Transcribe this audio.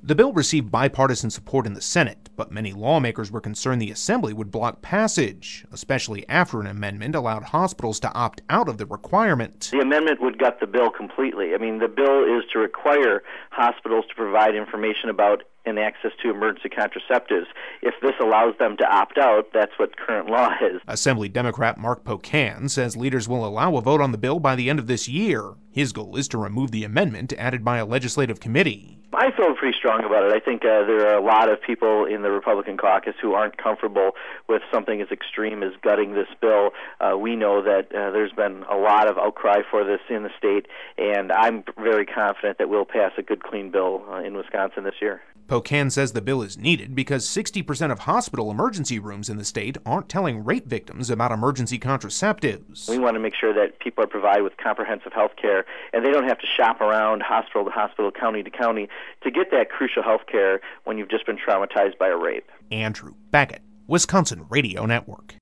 The bill received bipartisan support in the Senate, but many lawmakers were concerned the Assembly would block passage, especially after an amendment allowed hospitals to opt out of the requirement. The amendment would gut the bill completely. I mean, the bill is to require hospitals to provide information about and access to emergency contraceptives. If this allows them to opt out, that's what current law is. Assembly Democrat Mark Pocan says leaders will allow a vote on the bill by the end of this year. His goal is to remove the amendment added by a legislative committee. I feel pretty strong about it. I think there are a lot of people in the Republican caucus who aren't comfortable with something as extreme as gutting this bill. We know that there's been a lot of outcry for this in the state, and I'm very confident that we'll pass a good, clean bill in Wisconsin this year. Pocan says the bill is needed because 60% of hospital emergency rooms in the state aren't telling rape victims about emergency contraceptives. We want to make sure that people are provided with comprehensive health care, and they don't have to shop around hospital to hospital, county to county, to get that crucial health care when you've just been traumatized by a rape. Andrew Beckett, Wisconsin Radio Network.